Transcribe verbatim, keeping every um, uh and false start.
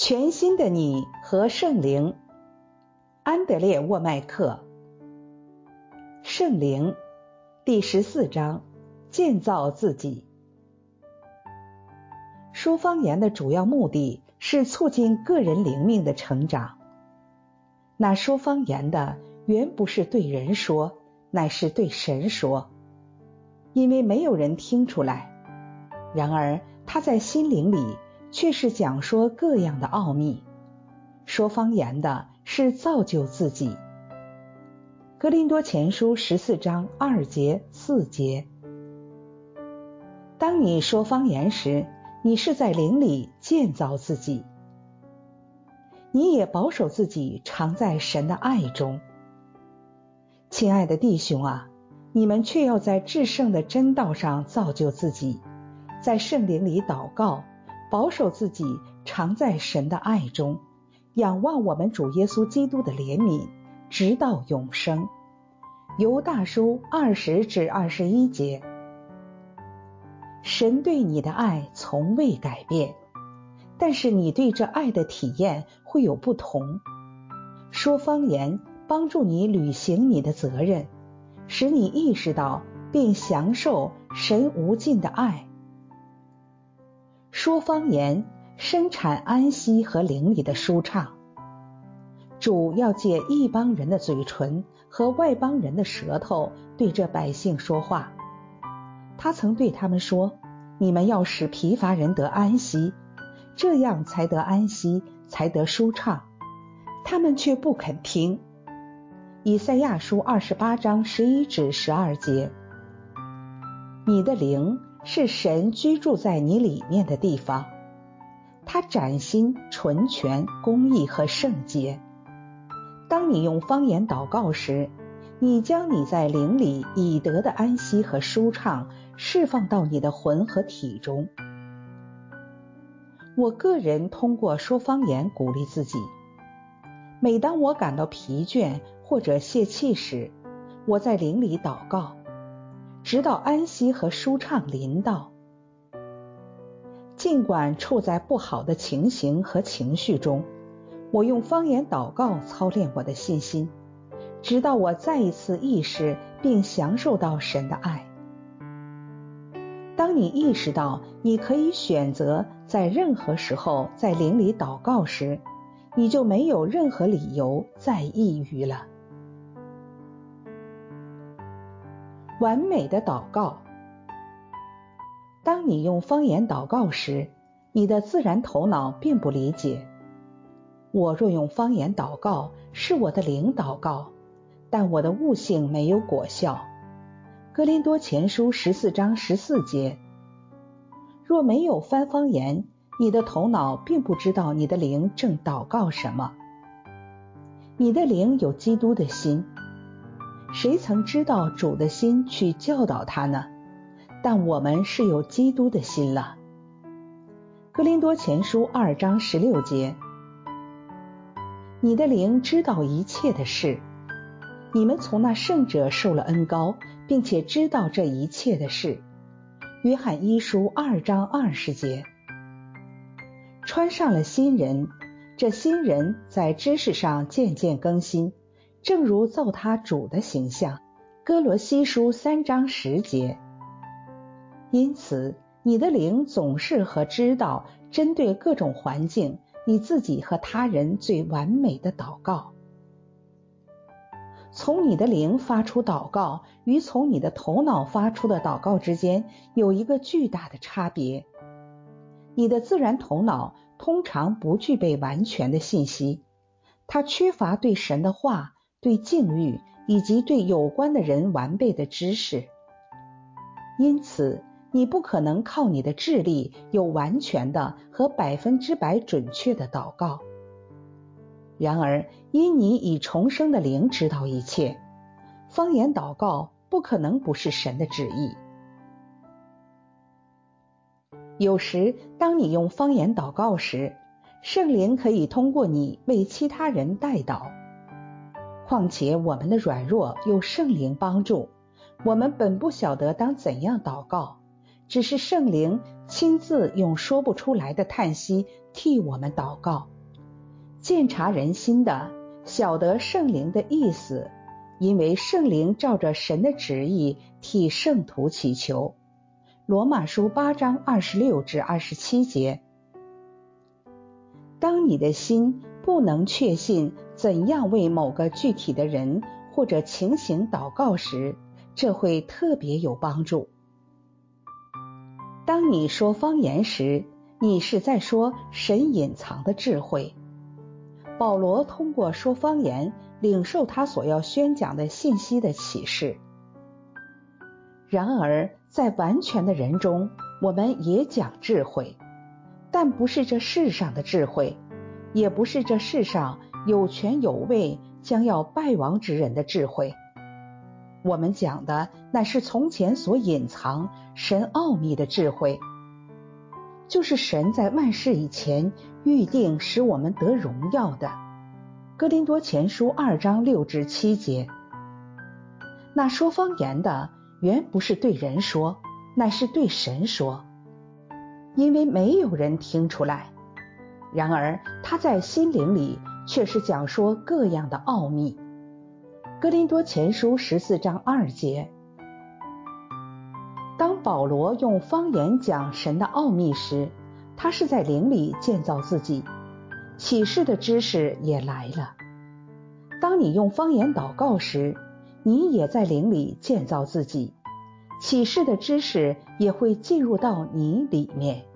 全新的你和圣灵。安德烈沃麦克。圣灵第十四章，建造自己。说方言的主要目的是促进个人灵命的成长。那说方言的原不是对人说，乃是对神说，因为没有人听出来。然而他在心灵里却是讲说各样的奥秘。说方言的是造就自己。哥林多前书十四章二节四节。当你说方言时，你是在灵里建造自己，你也保守自己常在神的爱中。亲爱的弟兄啊，你们却要在至圣的真道上造就自己，在圣灵里祷告，保守自己常在神的爱中，仰望我们主耶稣基督的怜悯，直到永生。犹大书二十至二十一节。神对你的爱从未改变，但是你对这爱的体验会有不同。说方言帮助你履行你的责任，使你意识到并享受神无尽的爱。说方言生产安息和灵里的舒畅。主要借一帮人的嘴唇和外邦人的舌头对这百姓说话。他曾对他们说，你们要使疲乏人得安息，这样才得安息，才得舒畅。他们却不肯听。以赛亚书二十八章十一至十二节。你的灵是神居住在你里面的地方，他崭新、纯全、公义和圣洁。当你用方言祷告时，你将你在灵里已得的安息和舒畅释放到你的魂和体中。我个人通过说方言鼓励自己。每当我感到疲倦或者泄气时，我在灵里祷告，直到安息和舒畅临到。尽管处在不好的情形和情绪中，我用方言祷告操练我的信心，直到我再一次意识并享受到神的爱。当你意识到你可以选择在任何时候在灵里祷告时，你就没有任何理由再抑郁了。完美的祷告。当你用方言祷告时，你的自然头脑并不理解。我若用方言祷告，是我的灵祷告，但我的悟性没有果效。哥林多前书十四章十四节。若没有翻方言，你的头脑并不知道你的灵正祷告什么。你的灵有基督的心，谁曾知道主的心去教导他呢？但我们是有基督的心了。哥林多前书二章十六节。你的灵知道一切的事，你们从那圣者受了恩膏，并且知道这一切的事。约翰一书二章二十节。穿上了新人，这新人在知识上渐渐更新，正如造他主的形象。哥罗西书三章十节。因此你的灵总是和知道针对各种环境你自己和他人最完美的祷告。从你的灵发出祷告与从你的头脑发出的祷告之间有一个巨大的差别。你的自然头脑通常不具备完全的信息，它缺乏对神的话、对境遇以及对有关的人完备的知识。因此你不可能靠你的智力有完全的和百分之百准确的祷告。然而因你以重生的灵知道一切，方言祷告不可能不是神的旨意。有时当你用方言祷告时，圣灵可以通过你为其他人代祷。况且我们的软弱有圣灵帮助，我们本不晓得当怎样祷告，只是圣灵亲自用说不出来的叹息替我们祷告， 鉴察人心的，晓得圣灵的意思，因为圣灵照着神的旨意替圣徒祈求。罗马书八章二十六至二十七节。当你的心不能确信怎样为某个具体的人或者情形祷告时，这会特别有帮助。当你说方言时，你是在说神隐藏的智慧。保罗通过说方言领受他所要宣讲的信息的启示。然而在完全的人中，我们也讲智慧，但不是这世上的智慧，也不是这世上有权有位将要败亡之人的智慧。我们讲的乃是从前所隐藏神奥秘的智慧，就是神在万事以前预定使我们得荣耀的。哥林多前书二章六至七节。那说方言的原不是对人说，乃是对神说，因为没有人听出来。然而他在心灵里却是讲说各样的奥秘。哥林多前书十四章二节。当保罗用方言讲神的奥秘时，他是在灵里建造自己，启示的知识也来了。当你用方言祷告时，你也在灵里建造自己，启示的知识也会进入到你里面。